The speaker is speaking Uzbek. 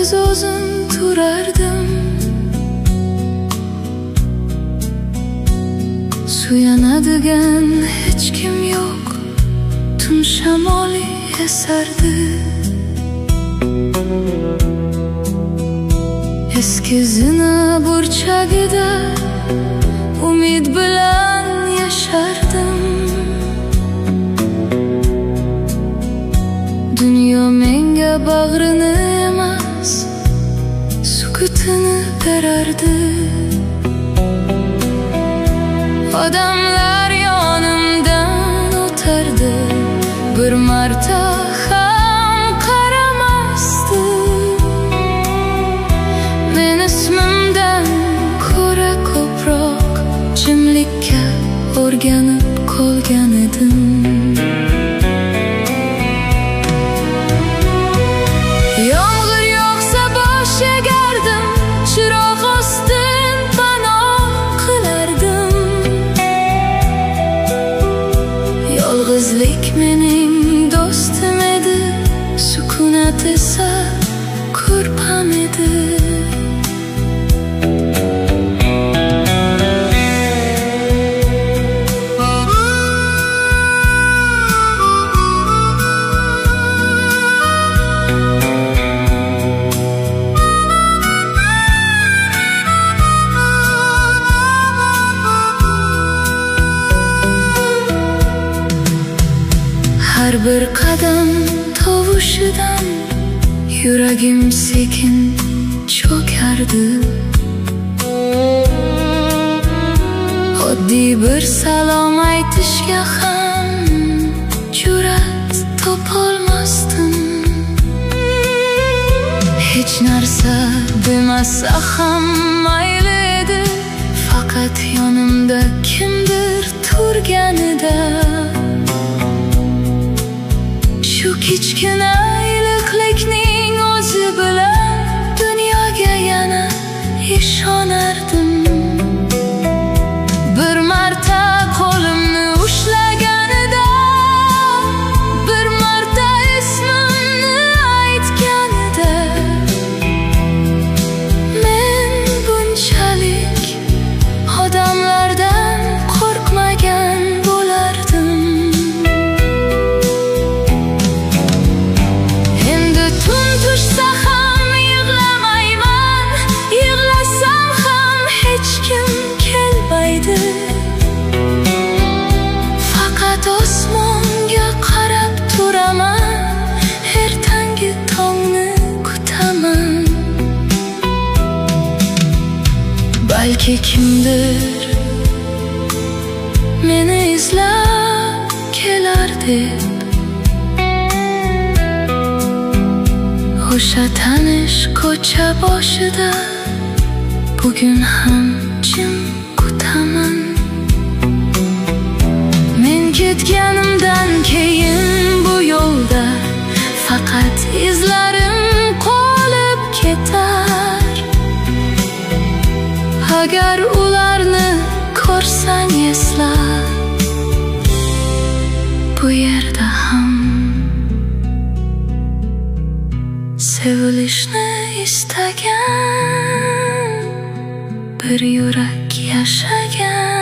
Sensiz o'zim turardim. Suyanadigan hech kim yo'q, tun shamoli esardi. Eski zina burchagida umid bilan yashardim. Dunyo menga bag'rini emas, sukutini berardi. Odamlar yonimdan o'tardi, bir marta ham qaramasdi. Men ismimdan ko'ra ko'proq jimlikka o'rganib qolgan edim. Yomg'ir yog'sa bosh egardim, chiroq ostin panoh qilardim. Yolg'izlik mening do'stim edi, sukunat esa ko'rpam edi. Har bir qadam tovushidan yuragim sekin cho'kardi. Oddiy bir salom aytishga ham jur'at topolmasdim. Hech narsa demasa ham mayli edi, faqat yonimda kimdir turganida. Shu kichkina iliqlikning o'zi bilan dunyoga yana ishonardim. Bir marta qo'limni ushlaganida, bir marta ismimni aytganida, men bunchalik odamlardan qo'rqmagan bo'lardim. Tushsa ham yig'lamayman, yig'lasam ham hech kim kelmaydi. Faqat osmonga qarab turaman, ertangi tongni kutaman. Balki kimdir meni izlab kelar deb, o'sha tanish ko'cha boshida bugun ham jim kutaman. Men ketganimdan keyin bu yo'lda faqat izlarim qolib ketar. Agar ularni ko'rsang esla, bu yerda ham sevilishni istagan bir yurak yashagan.